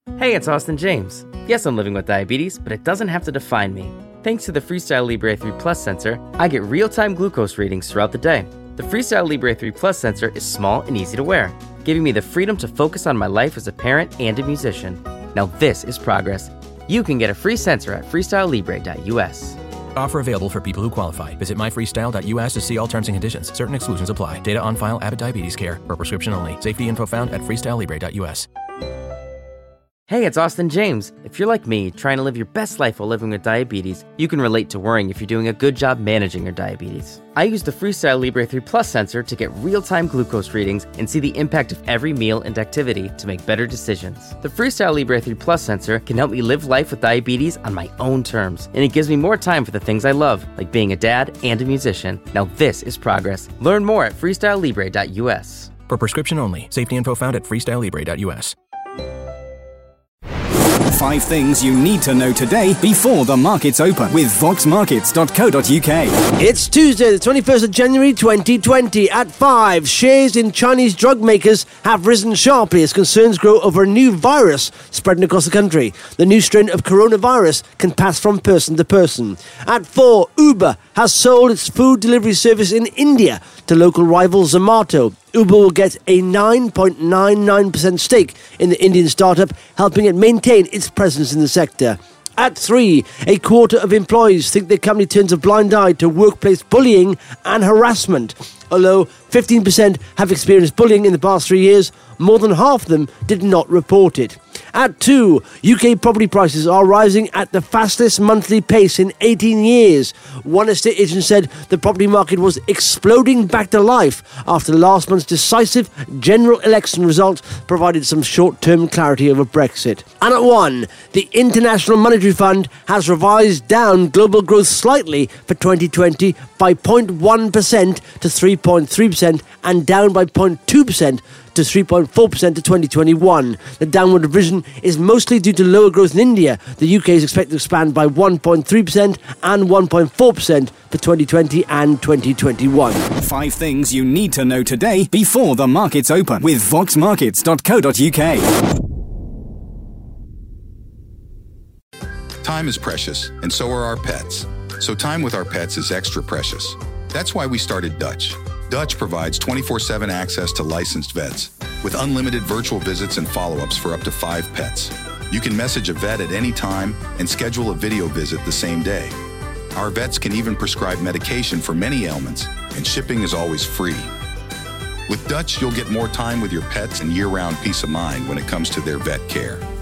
Hey, it's Austin James. Yes, I'm living with diabetes, but it doesn't have to define me. Thanks to the Freestyle Libre 3 Plus sensor, I get real-time glucose readings throughout the day. The Freestyle Libre 3 Plus sensor is small and easy to wear, giving me the freedom to focus on my life as a parent and a musician. Now this is progress. You can get a free sensor at freestylelibre.us. Offer available for people who qualify. Visit myfreestyle.us to see all terms and conditions. Certain exclusions apply. Data on file. Abbott Diabetes Care. For prescription only. Safety info found at freestylelibre.us. Hey, it's Austin James. If you're like me, trying to live your best life while living with diabetes, you can relate to worrying if you're doing a good job managing your diabetes. I use the Freestyle Libre 3 Plus sensor to get real-time glucose readings and see the impact of every meal and activity to make better decisions. The Freestyle Libre 3 Plus sensor can help me live life with diabetes on my own terms, and it gives me more time for the things I love, like being a dad and a musician. Now this is progress. Learn more at freestylelibre.us. For prescription only. Safety info found at freestylelibre.us. 5 things you need to know today before the markets open with voxmarkets.co.uk. It's Tuesday, the 21st of January 2020. At 5, shares in Chinese drug makers have risen sharply as concerns grow over a new virus spreading across the country. The new strain of coronavirus can pass from person to person. At 4, Uber has sold its food delivery service in India to local rival Zomato. Uber will get a 9.99% stake in the Indian startup, helping it maintain its presence in the sector. At 3, a quarter of employees think their company turns a blind eye to workplace bullying and harassment. Although 15% have experienced bullying in the past 3 years, more than half of them did not report it. At 2, UK property prices are rising at the fastest monthly pace in 18 years. One estate agent said the property market was exploding back to life after last month's decisive general election result provided some short-term clarity over Brexit. And at 1, the International Monetary Fund has revised down global growth slightly for 2020 by 0.1% to 3.3% and down by 0.2% to 3.4% to 2021. The downward revision is mostly due to lower growth in India. The UK is expected to expand by 1.3% and 1.4% for 2020 and 2021. 5 things you need to know today before the markets open with voxmarkets.co.uk. Time is precious, and so are our pets. So time with our pets is extra precious. That's why we started Dutch. Dutch provides 24/7 access to licensed vets with unlimited virtual visits and follow-ups for up to 5 pets. You can message a vet at any time and schedule a video visit the same day. Our vets can even prescribe medication for many ailments, and shipping is always free. With Dutch, you'll get more time with your pets and year-round peace of mind when it comes to their vet care.